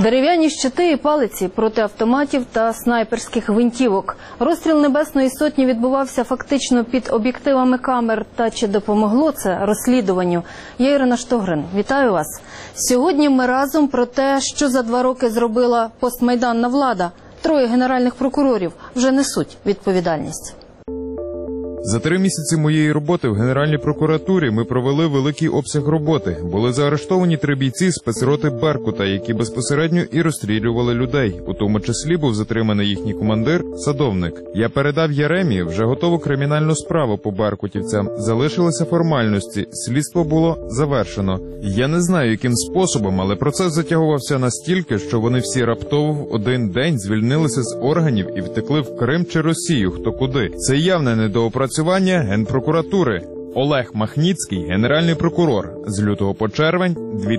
Дерев'яні щити і палиці проти автоматів та снайперських гвинтівок. Розстріл Небесної Сотні відбувався фактично під об'єктивами камер. Та чи допомогло це розслідуванню? Я Ірина Штогрин. Вітаю вас. Сьогодні ми разом про те, що за 2 роки зробила постмайданна влада. 3 генеральних прокурорів вже несуть відповідальність. За 3 місяці моєї роботи в Генеральній прокуратурі ми провели великий обсяг роботи. Були заарештовані 3 бійці спецроти «Беркута», які безпосередньо і розстрілювали людей. У тому числі був затриманий їхній командир – Садовник. Я передав Яремі вже готову кримінальну справу по беркутівцям. Залишилися формальності. Слідство було завершено. Я не знаю, яким способом, але процес затягувався настільки, що вони всі раптово в один день звільнилися з органів і втекли в Крим чи Росію, хто куди. Це явне недоопрацювання Генпрокуратури. Олег Махніцький, генеральний прокурор, з лютого по червень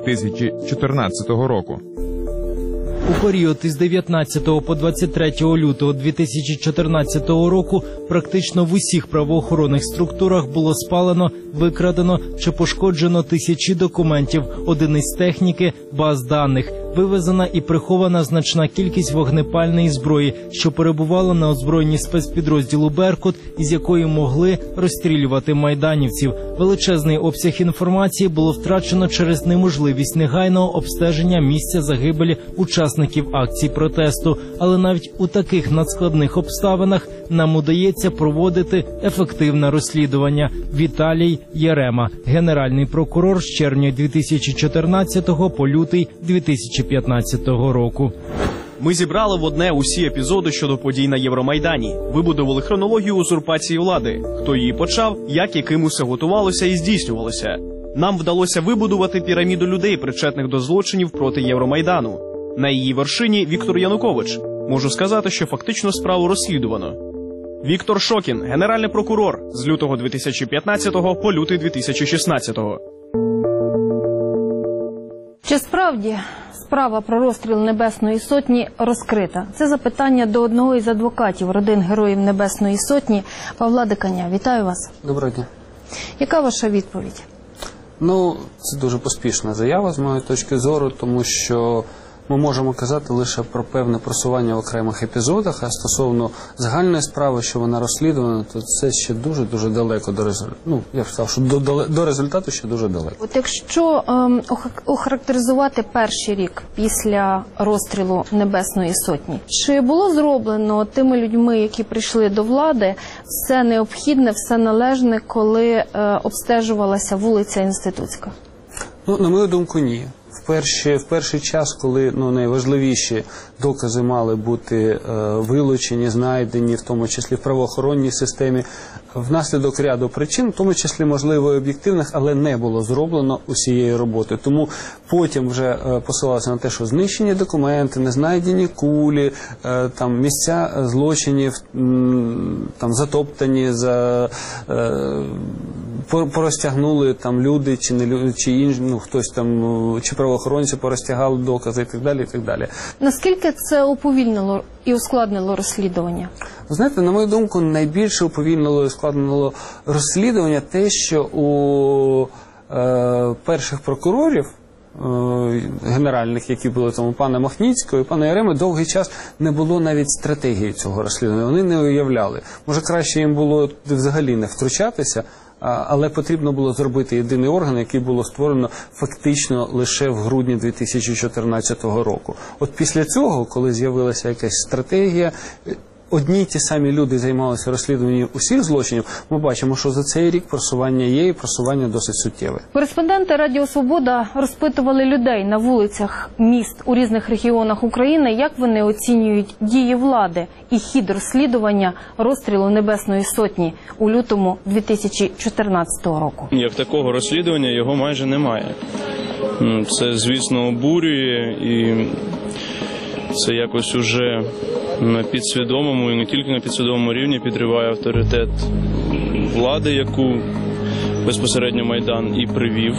2014 року. У період із 19 по 23 лютого 2014 року практично в усіх правоохоронних структурах було спалено, викрадено чи пошкоджено тисячі документів, одиниць техніки, баз даних. Вивезена і прихована значна кількість вогнепальної зброї, що перебувала на озброєнні спецпідрозділу «Беркут», із якої могли розстрілювати майданівців. Величезний обсяг інформації було втрачено через неможливість негайного обстеження місця загибелі учасників акцій протесту. Але навіть у таких надскладних обставинах нам удається проводити ефективне розслідування. Віталій Ярема, генеральний прокурор з червня 2014 по лютий 2015 року. Ми зібрали в одне усі епізоди щодо подій на Євромайдані. Вибудували хронологію узурпації влади. Хто її почав, як і ким усе готувалося і здійснювалося. Нам вдалося вибудувати піраміду людей, причетних до злочинів проти Євромайдану. На її вершині Віктор Янукович. Можу сказати, що фактично справу розслідувано. Віктор Шокін, генеральний прокурор, з лютого 2015 по лютий 2016. Чи справді справа про розстріл Небесної Сотні розкрита? Це запитання до одного із адвокатів родин Героїв Небесної Сотні Павла Диканя. Вітаю вас. Доброго дня. Яка ваша відповідь? Це дуже поспішна заява з моєї точки зору, тому що ми можемо казати лише про певне просування в окремих епізодах, а стосовно загальної справи, що вона розслідувана, то це ще дуже-дуже далеко до результату. Я б сказав, що до результату ще дуже далеко. От якщо охарактеризувати перший рік після розстрілу Небесної Сотні, чи було зроблено тими людьми, які прийшли до влади, все необхідне, все належне, коли обстежувалася вулиця Інститутська? На мою думку, ні. В перший час, коли найважливіші докази мали бути вилучені, знайдені, в тому числі в правоохоронній системі, внаслідок ряду причин, в тому числі, можливо, і об'єктивних, але не було зроблено усієї роботи. Тому потім вже посилалося на те, що знищені документи, не знайдені кулі, місця злочинів, затоптані, порозтягнули люди чи не люди, чи інші, хтось чи правоохоронці порозтягали докази і так далі, і так далі. Наскільки це уповільнило і ускладнило розслідування? Знаєте, на мою думку, найбільше уповільнило і ускладнило розслідування те, що у перших прокурорів генеральних, які були у пана Махніцького і пана Яреми, довгий час не було навіть стратегії цього розслідування. Вони не уявляли. Може, краще їм було взагалі не втручатися, але потрібно було зробити єдиний орган, який було створено фактично лише в грудні 2014 року. От після цього, коли з'явилася якась стратегія, одні й ті самі люди займалися розслідуванням усіх злочинів, ми бачимо, що за цей рік просування є і просування досить суттєве. Кореспонденти Радіо Свобода розпитували людей на вулицях міст у різних регіонах України, як вони оцінюють дії влади і хід розслідування розстрілу Небесної Сотні у лютому 2014 року. Як такого розслідування його майже немає. Це, звісно, обурює і це якось уже на підсвідомому і не тільки на підсвідомому рівні підриває авторитет влади, яку безпосередньо Майдан і привів.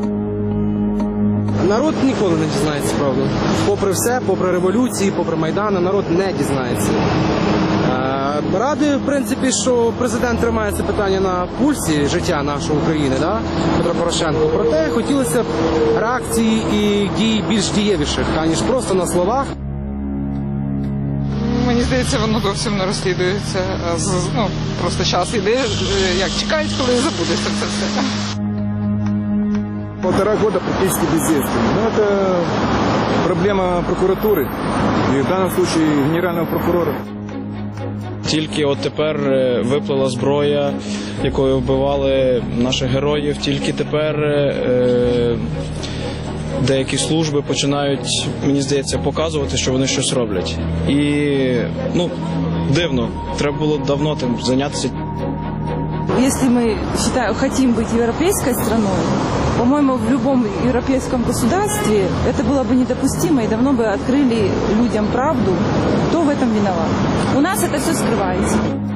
Народ ніколи не дізнається правду. Попри все, попри революції, попри Майдан, народ не дізнається. Радує, в принципі, що президент тримає це питання на пульсі життя нашої України, да? Петро Порошенко. Проте хотілося б реакції і дій більш дієвіших, аніж просто на словах. Мені здається, воно зовсім не розслідується. Просто час іде, як чекають, коли забудеться це все. 1,5 года практически бездействия. Но это проблема прокуратуры и в данном случае генерального прокурора. Тільки от тепер виплила зброя, якою вбивали наших героїв, тільки тепер деякі служби починають, мені здається, показувати, що вони щось роблять. І, дивно, треба було давно тим зайнятися. Если мы хотим быть европейской страной, по-моему, в любом европейском государстве это было бы недопустимо, и давно бы открыли людям правду, кто в этом виноват. У нас это все скрывается.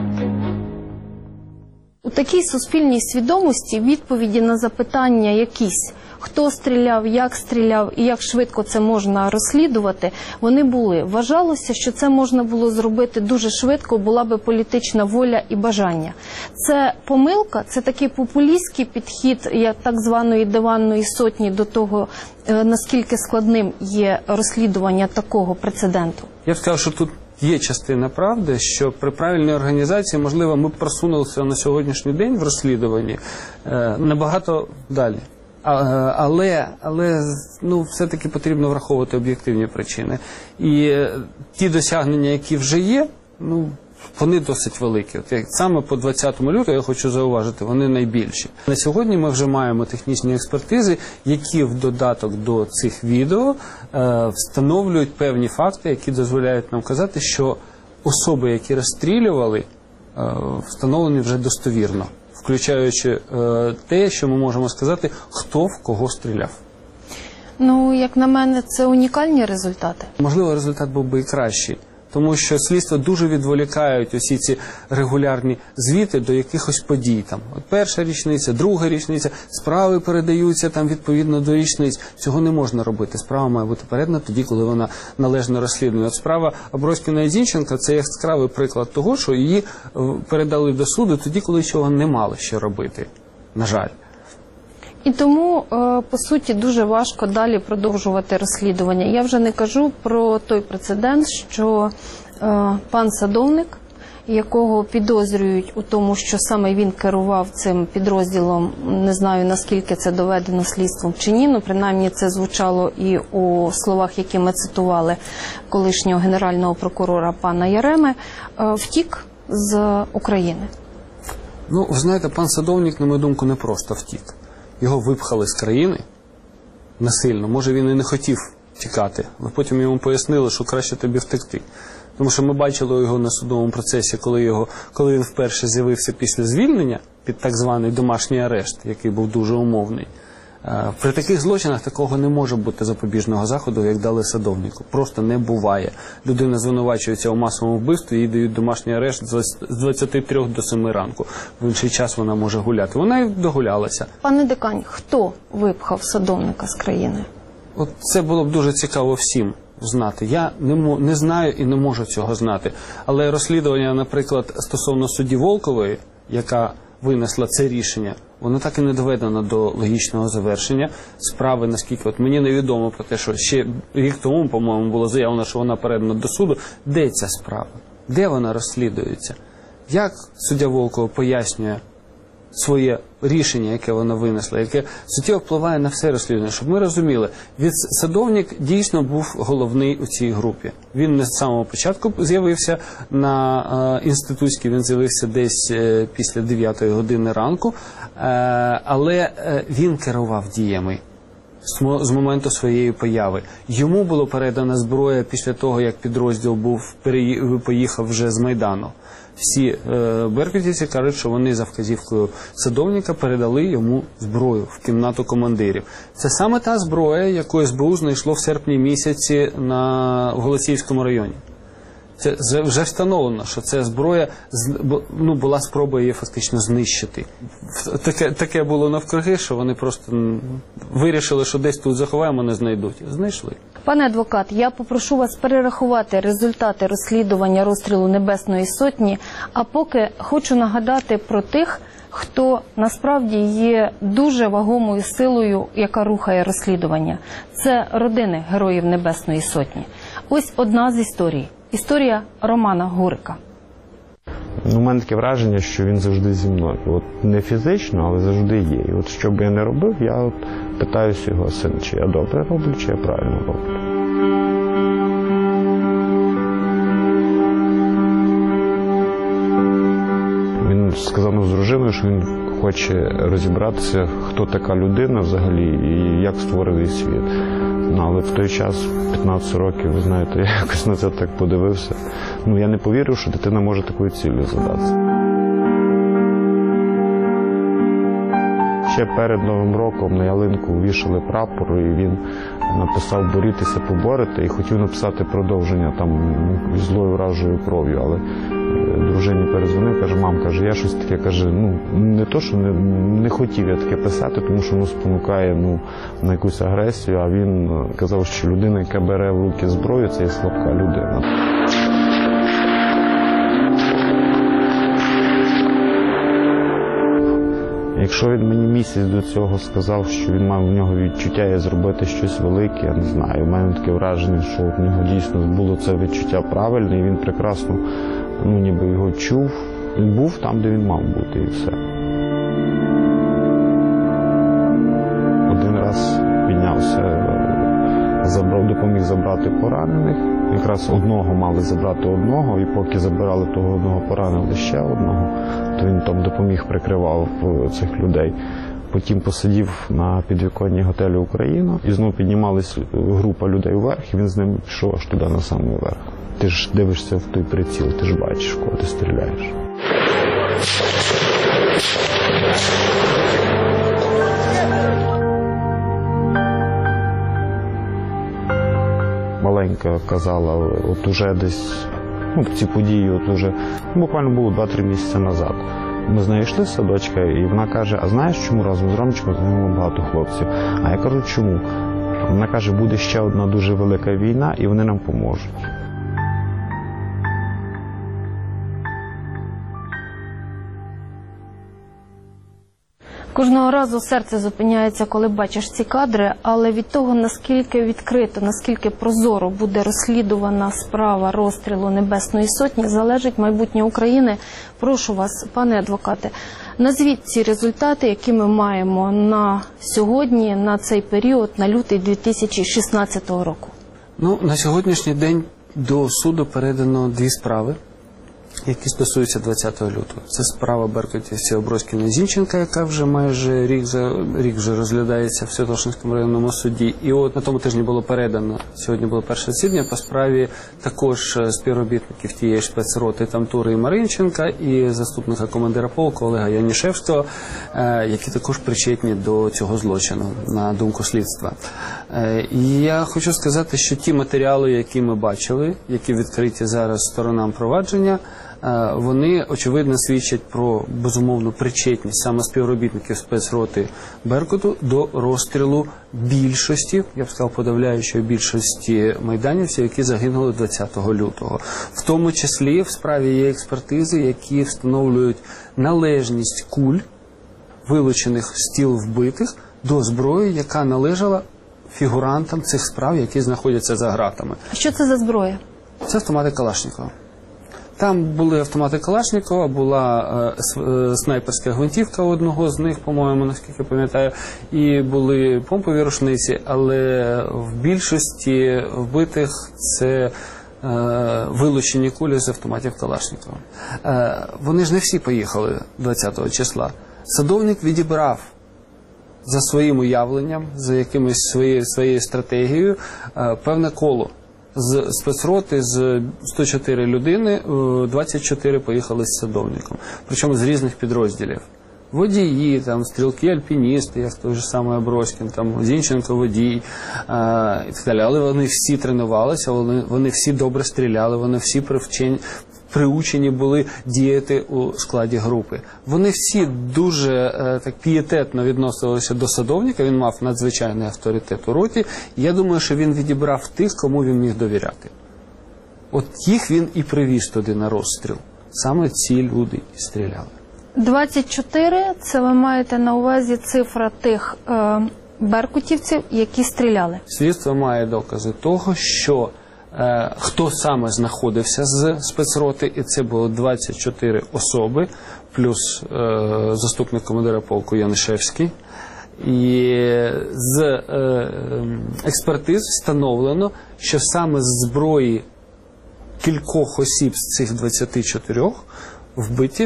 У такій суспільній свідомості відповіді на запитання якісь, хто стріляв, і як швидко це можна розслідувати, вони були. Вважалося, що це можна було зробити дуже швидко, була би політична воля і бажання. Це помилка, це такий популістський підхід як так званої диванної сотні до того, наскільки складним є розслідування такого прецеденту. Я б сказав, що тут є частина правди, що при правильній організації, можливо, ми б просунулися на сьогоднішній день в розслідуванні набагато далі. Але все-таки потрібно враховувати об'єктивні причини. І ті досягнення, які вже є, вони досить великі. Саме по 20 лютого, я хочу зауважити, вони найбільші. На сьогодні ми вже маємо технічні експертизи, які в додаток до цих відео встановлюють певні факти, які дозволяють нам казати, що особи, які розстрілювали, встановлені вже достовірно. Включаючи те, що ми можемо сказати, хто в кого стріляв. Як на мене, це унікальні результати. Можливо, результат був би і кращий, тому що слідство дуже відволікають усі ці регулярні звіти до якихось подій. От перша річниця, друга річниця, справи передаються відповідно до річниць. Цього не можна робити. Справа має бути передана тоді, коли вона належно розслідує. От справа Аброськіна і Зінченка – це яскравий приклад того, що її передали до суду тоді, коли цього не мали ще робити. На жаль. І тому, по суті, дуже важко далі продовжувати розслідування. Я вже не кажу про той прецедент, що пан Садовник, якого підозрюють у тому, що саме він керував цим підрозділом, не знаю, наскільки це доведено слідством чи ні, принаймні це звучало і у словах, які ми цитували колишнього генерального прокурора пана Яреми, втік з України. Ви знаєте, пан Садовник, на мою думку, не просто втік. Його випхали з країни насильно. Може, він і не хотів тікати, але потім йому пояснили, що краще тобі втекти. Тому що ми бачили його на судовому процесі, коли він вперше з'явився після звільнення під так званий домашній арешт, який був дуже умовний. При таких злочинах такого не може бути запобіжного заходу, як дали Садовнику. Просто не буває. Людина звинувачується у масовому вбивстві, їй дають домашній арешт з 23 до 7 ранку. В інший час вона може гуляти. Вона і догулялася. Пане Дикань, хто випхав Садовника з країни? От це було б дуже цікаво всім знати. Я не знаю і не можу цього знати. Але розслідування, наприклад, стосовно судді Волкової, яка винесла це рішення, воно так і не доведено до логічного завершення справи, наскільки мені невідомо про те, що ще рік тому, по-моєму, було заявлено, що вона передана до суду. Де ця справа? Де вона розслідується? Як суддя Волкова пояснює своє рішення, яке вона винесла, яке суттєво впливає на все розслідування? Щоб ми розуміли, Садовник дійсно був головний у цій групі. Він не з самого початку з'явився на інститутській, він з'явився десь після 9 години ранку, але він керував діями з моменту своєї появи. Йому було передана зброя після того, як підрозділ поїхав вже з Майдану. Всі беркутівці кажуть, що вони за вказівкою Садовника передали йому зброю в кімнату командирів. Це саме та зброя, яку СБУ знайшло в серпні місяці в Голосіївському районі. Це вже встановлено, що ця зброя, була спроба її фактично знищити. Таке було навкруги, що вони просто вирішили, що десь тут заховаємо, не знайдуть. Знайшли. Пане адвокат, я попрошу вас перерахувати результати розслідування розстрілу Небесної Сотні, а поки хочу нагадати про тих, хто насправді є дуже вагомою силою, яка рухає розслідування. Це родини Героїв Небесної Сотні. Ось одна з історій. Історія Романа Гурика. У мене таке враження, що він завжди зі мною. От не фізично, але завжди є. І от що б я не робив, я от питаюся його сина, чи я добре роблю, чи я правильно роблю. Він сказав з дружиною, що він хоче розібратися, хто така людина взагалі і як створений світ. Але в той час, 15 років, ви знаєте, я якось на це так подивився. Я не повірив, що дитина може такою ціллю задатися. Ще перед Новим роком на ялинку вішали прапор, і він написав «борітеся, поборете» і хотів написати продовження там злою вражою кров'ю, але дружині перезвонив, каже, мам, каже, я щось таке, каже, не то, що не хотів я таке писати, тому що спонукає на якусь агресію, а він казав, що людина, яка бере в руки зброю, це є слабка людина. Якщо він мені місяць до цього сказав, що він мав в нього відчуття зробити щось велике, я не знаю. У мене таке враження, що в нього дійсно було це відчуття правильне, і він прекрасно, ніби його чув. Він був там, де він мав бути, і все. Один раз піднявся, допоміг забрати поранених. Якраз одного мали забрати одного, і поки забирали того одного, поранили ще одного, то він там допоміг, прикривав цих людей. Потім посидів на підвіконні готелю «Україна», і знову піднімалась група людей вверх, і він з ними пішов аж туди, на самий верх. Ти ж дивишся в той приціл, ти ж бачиш, кого ти стріляєш. Маленька казала, от уже десь, ці події, от уже, буквально було 2-3 місяці назад. Ми з нею йшли з садочка, і вона каже, а знаєш, чому разом з Ромчиком загинуло багато хлопців? А я кажу, чому? Вона каже, буде ще одна дуже велика війна, і вони нам поможуть. Кожного разу серце зупиняється, коли бачиш ці кадри, але від того, наскільки відкрито, наскільки прозоро буде розслідувана справа розстрілу Небесної Сотні, залежить майбутнє України. Прошу вас, пане адвокате, назвіть ці результати, які ми маємо на сьогодні, на цей період, на лютий 2016 року. На сьогоднішній день до суду передано 2 справи, які стосуються 20 лютого. Це справа беркутівців Аброськіна Зінченка, яка вже майже рік вже розглядається в Святошинському районному суді. І от на тому тижні було передано, сьогодні було перше засідання по справі також співробітників тієї ж спецроти Тамтури і Маринченка і заступника командира полку Олега Янішевського, які також причетні до цього злочину, на думку слідства. І я хочу сказати, що ті матеріали, які ми бачили, які відкриті зараз сторонам провадження, вони, очевидно, свідчать про безумовну причетність саме співробітників спецроти Беркуту до розстрілу більшості, я б сказав, подавляючої більшості майданівців, які загинули 20 лютого. В тому числі в справі є експертизи, які встановлюють належність куль, вилучених з тіл вбитих, до зброї, яка належала фігурантам цих справ, які знаходяться за ґратами. Що це за зброя? Це автомати Калашнікова. Там були автомати Калашнікова, була снайперська гвинтівка одного з них, по-моєму, наскільки пам'ятаю, і були помпові рушниці, але в більшості вбитих це вилучені кулі з автоматів Калашнікова. Вони ж не всі поїхали 20 числа. Садовник відібрав за своїм уявленням, за якимось своєю стратегією певне коло. З спецроти з 104 людини 24 поїхали з садовником, причому з різних підрозділів. Водії, там, стрілки, альпіністи, як той же самий Аброськін, там, Зінченко водій і так далі. Але вони всі тренувалися, вони всі добре стріляли, вони всі приучені були діяти у складі групи. Вони всі дуже так пієтетно відносилися до садовника, він мав надзвичайний авторитет у роті. Я думаю, що він відібрав тих, кому він міг довіряти. От їх він і привіз туди на розстріл. Саме ці люди і стріляли. 24 – це ви маєте на увазі цифра тих беркутівців, які стріляли? Слідство має докази того, що хто саме знаходився з спецроти, і це було 24 особи, плюс заступник командира полку Янишевський. І з експертиз встановлено, що саме з зброї кількох осіб з цих 24 вбиті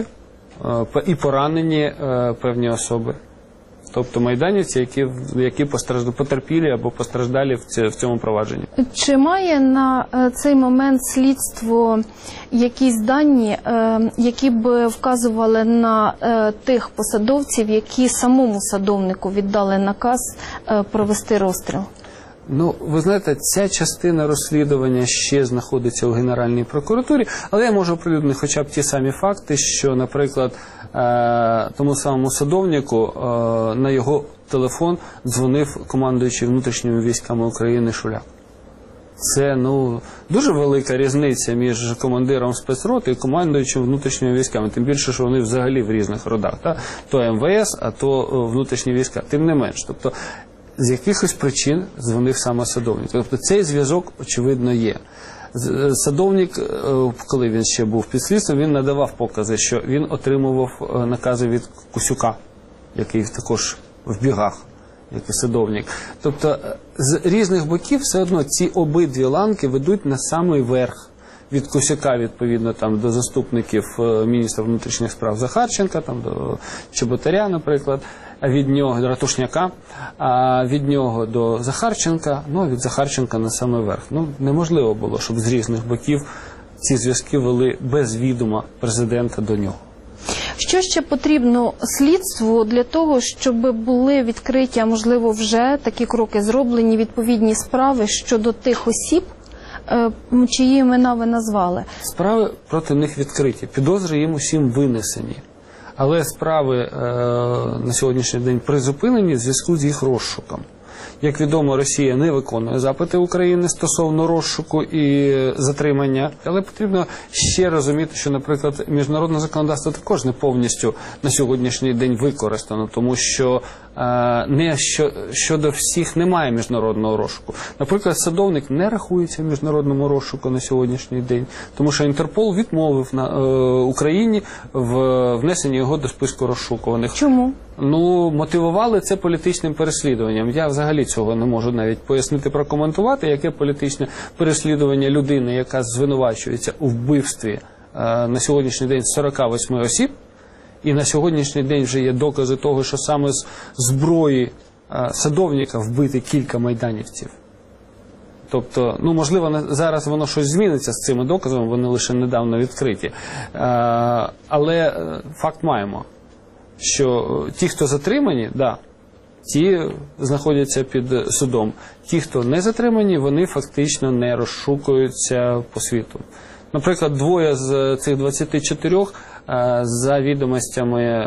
і поранені певні особи. Тобто майданівці, які потерпілі або постраждалі в цьому провадженні. Чи має на цей момент слідство якісь дані, які б вказували на тих посадовців, які самому садовнику віддали наказ провести розстріл? Ну, ви знаєте, ця частина розслідування ще знаходиться у Генеральній прокуратурі, але я можу оприлюднити хоча б ті самі факти, що, наприклад, тому самому садовнику на його телефон дзвонив командуючий внутрішніми військами України Шуляк. Це, дуже велика різниця між командиром спецроти і командуючим внутрішніми військами. Тим більше, що вони взагалі в різних родах. То МВС, а то внутрішні війська. Тим не менш. Тобто, з якихось причин дзвонив саме садовник. Тобто цей зв'язок, очевидно, є. Садовник, коли він ще був під слідством, він надавав покази, що він отримував накази від Кусюка, який також в бігах, як і садовник. Тобто з різних боків все одно ці обидві ланки ведуть на самий верх. Від Кусюка, відповідно, там, до заступників міністра внутрішніх справ Захарченка, там, до Чеботаря, наприклад, а від нього до Ратушняка, а від нього до Захарченка, від Захарченка на самий верх. Неможливо було, щоб з різних боків ці зв'язки вели без відома президента до нього. Що ще потрібно слідству для того, щоб були відкриті, а можливо вже такі кроки зроблені, відповідні справи щодо тих осіб, чиї імена ви назвали? Справи проти них відкриті, підозри їм усім винесені. Але справи на сьогоднішній день призупинені в зв'язку з їх розшуком. Як відомо, Росія не виконує запити України стосовно розшуку і затримання. Але потрібно ще розуміти, що, наприклад, міжнародне законодавство також не повністю на сьогоднішній день використано, тому що щодо всіх немає міжнародного розшуку. Наприклад, садовник не рахується в міжнародному розшуку на сьогоднішній день, тому що Інтерпол відмовив Україні в внесенні його до списку розшукуваних. Чому? Мотивували це політичним переслідуванням. Я взагалі цього не можу навіть пояснити, прокоментувати, яке політичне переслідування людини, яка звинувачується у вбивстві на сьогоднішній день 48 осіб, і на сьогоднішній день вже є докази того, що саме з зброї садовника вбити кілька майданівців. Тобто, можливо, зараз воно щось зміниться з цими доказами, вони лише недавно відкриті. Але факт маємо, що ті, хто затримані, ті знаходяться під судом. Ті, хто не затримані, вони фактично не розшукуються по світу. Наприклад, двоє з цих 24 за відомостями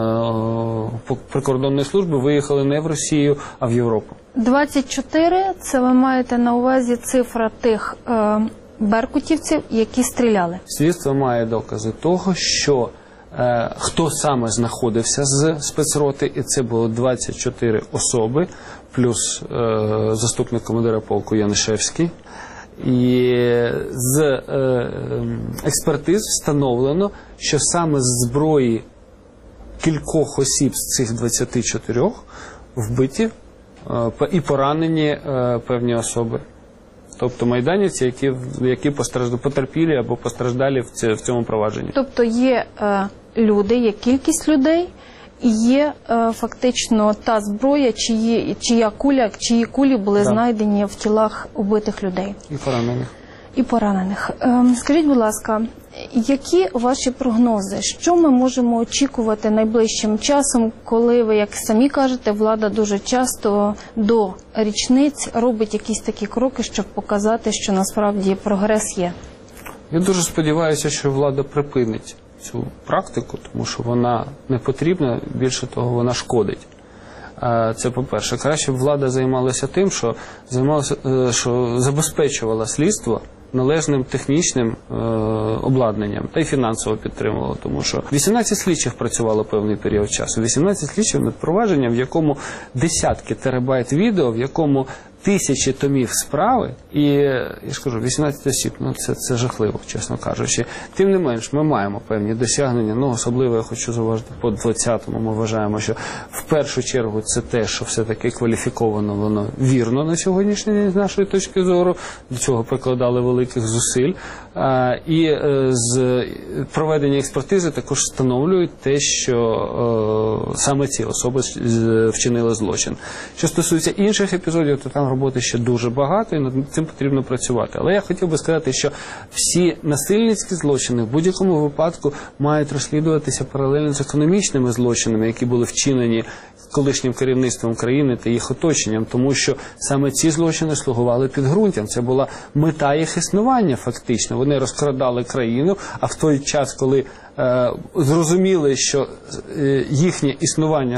прикордонної служби виїхали не в Росію, а в Європу. 24 – це ви маєте на увазі цифра тих беркутівців, які стріляли? Слідство має докази того, що хто саме знаходився з спецроти, і це було 24 особи, плюс заступник командира полку Янишевський. І з експертиз встановлено, що саме з зброї кількох осіб з цих 24 вбиті і поранені певні особи. Тобто майданівці, які потерпілі або постраждалі в цьому провадженні. Тобто є люди, є кількість людей, і є фактично та зброя, чиї кулі були знайдені в тілах убитих людей. І поранених. Скажіть, будь ласка, які ваші прогнози? Що ми можемо очікувати найближчим часом, коли ви, як самі кажете, влада дуже часто до річниць робить якісь такі кроки, щоб показати, що насправді прогрес є? Я дуже сподіваюся, що влада припинить цю практику, тому що вона не потрібна, більше того, вона шкодить. Це по-перше. Краще б влада займалася тим, що забезпечувала слідство належним технічним обладнанням та й фінансово підтримувала, тому що 18 слідчих працювало певний період часу. 18 слідчих над провадженням, в якому десятки терабайт відео, в якому тисячі томів справи, і, я ж кажу, 18 осіб, це жахливо, чесно кажучи. Тим не менш, ми маємо певні досягнення, особливо я хочу зауважити, по 20-му ми вважаємо, що в першу чергу це те, що все-таки кваліфіковано, воно вірно на сьогоднішній день з нашої точки зору, до цього прикладали великих зусиль, і з проведення експертизи також встановлюють те, що саме ці особи вчинили злочин. Що стосується інших епізодів, то там роботи ще дуже багато, і над цим потрібно працювати. Але я хотів би сказати, що всі насильницькі злочини в будь-якому випадку мають розслідуватися паралельно з економічними злочинами, які були вчинені колишнім керівництвом країни та їх оточенням, тому що саме ці злочини слугували підґрунтям. Це була мета їх існування фактично. Вони розкрадали країну, а в той час, коли зрозуміли, що їхнє існування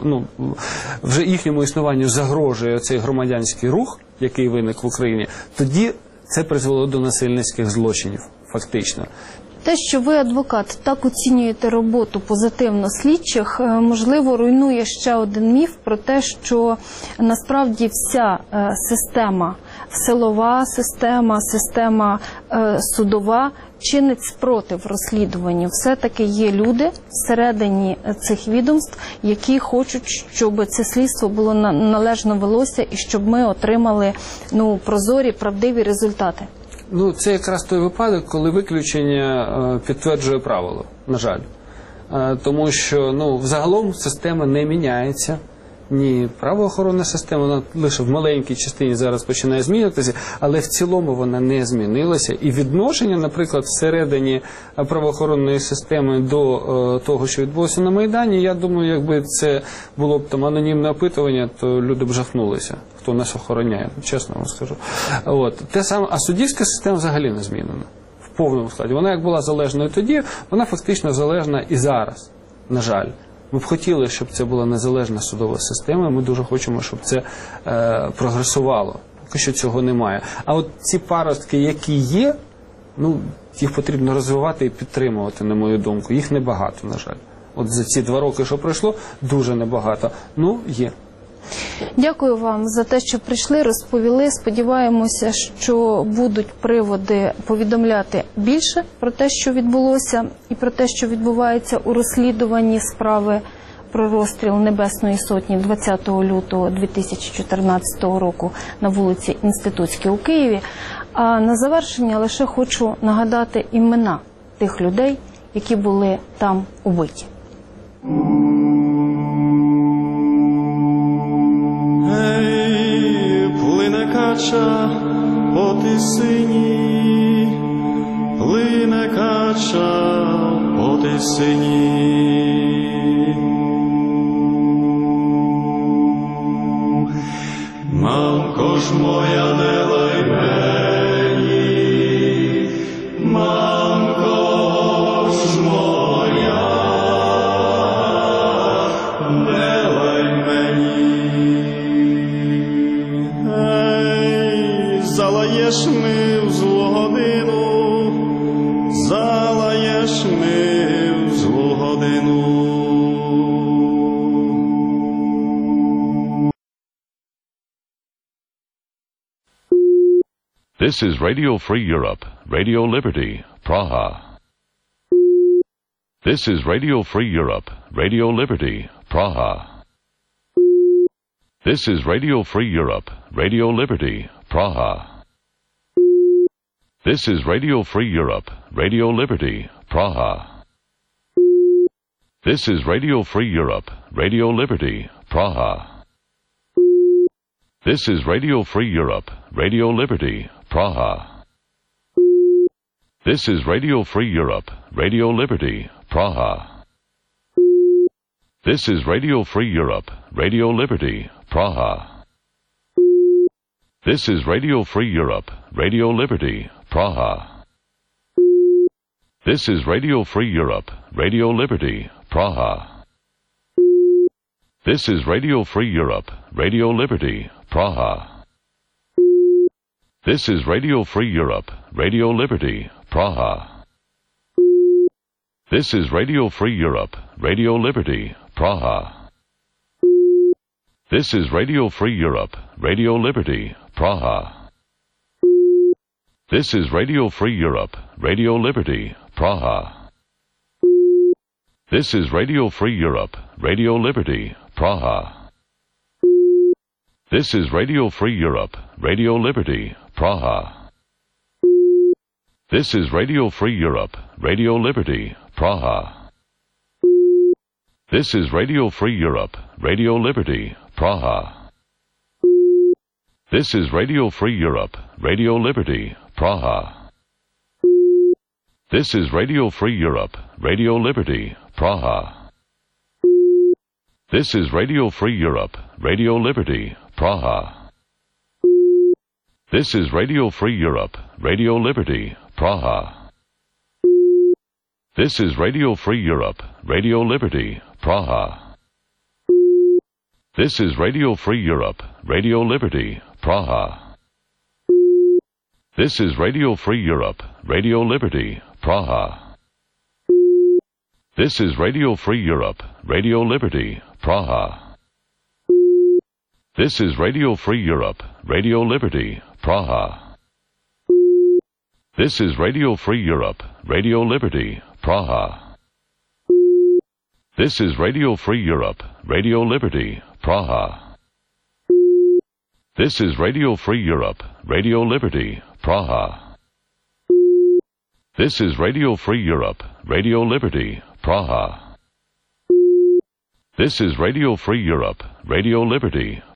вже їхньому існуванню загрожує цей громадянський рух, який виник в Україні, тоді це призвело до насильницьких злочинів фактично. Те, що ви, адвокат, так оцінюєте роботу позитивно слідчих, можливо, руйнує ще один міф про те, що насправді вся система, силова система судова чинить спротив розслідуванню. Все-таки є люди всередині цих відомств, які хочуть, щоб це слідство було належно велося і щоб ми отримали прозорі, правдиві результати. Це якраз той випадок, коли виключення підтверджує правило, на жаль. Тому що, взагалом система не міняється. Ні, правоохоронна система, вона лише в маленькій частині зараз починає змінюватися, але в цілому вона не змінилася. І відношення, наприклад, всередині правоохоронної системи до того, що відбулося на Майдані, я думаю, якби це було б там анонімне опитування, то люди б жахнулися, хто нас охороняє, чесно вам скажу. Те саме, а суддівська система взагалі не змінена в повному складі. Вона як була залежною тоді, вона фактично залежна і зараз, на жаль. Ми б хотіли, щоб це була незалежна судова система, ми дуже хочемо, щоб це прогресувало. Поки що цього немає. А от ці паростки, які є, їх потрібно розвивати і підтримувати, на мою думку. Їх небагато, на жаль. От за ці 2 роки, що пройшло, дуже небагато. Є. Дякую вам за те, що прийшли, розповіли. Сподіваємося, що будуть приводи повідомляти більше про те, що відбулося, і про те, що відбувається у розслідуванні справи про розстріл Небесної Сотні 20 лютого 2014 року на вулиці Інститутській у Києві. А на завершення лише хочу нагадати імена тих людей, які були там убиті. Плине кача по тисині, плине кача по тисині. Мамко ж моя, не лай мені, мамко ж моя, не лай мені. Залаєш ми в злу годину, залаєш ми в злу годину. This is Radio Free Europe, Radio Liberty, Praha. This is Radio Free Europe, Radio Liberty, Praha. This is Radio Free Europe, Radio Liberty, Praha. This is Radio Free Europe, Radio Liberty, Praha. This is Radio Free Europe, Radio Liberty, Praha. This is Radio Free Europe, Radio Liberty, Praha. This is Radio Free Europe, Radio Liberty, Praha. This is Radio Free Europe, Radio Liberty, Praha. This is Radio Free Europe, Radio Liberty, Praha. This is Radio Free Europe, Radio Liberty, Praha. This is Radio Free Europe, Radio Liberty, Praha. This is Radio Free Europe, Radio Liberty, Praha. This is Radio Free Europe, Radio Liberty, Praha. This is Radio Free Europe, Radio Liberty, Praha. This is Radio Free Europe, Radio Liberty, Praha. This is Radio Free Europe, Radio Liberty, Praha. This is Radio Free Europe, Radio Liberty, Praha. This is Radio Free Europe, Radio Liberty, Praha. This is Radio Free Europe, Radio Liberty, Praha. This is Radio Free Europe, Radio Liberty, Praha. This is Radio Free Europe, Radio Liberty, Praha. This is Radio Free Europe, Radio Liberty, Praha. This is Radio Free Europe, Radio Liberty, Praha. This is Radio Free Europe, Radio Liberty, Praha. This is Radio Free Europe, Radio Liberty, Praha. This is Radio Free Europe, Radio Liberty, Praha. This is Radio Free Europe, Radio Liberty, Praha. This is Radio Free Europe, Radio Liberty, Praha. This is Radio Free Europe, Radio Liberty, Praha. This is Radio Free Europe, Radio Liberty, Praha. This is Radio Free Europe, Radio Liberty, Praha. This is Radio Free Europe, Radio Liberty, Praha. This is Radio Free Europe, Radio Liberty,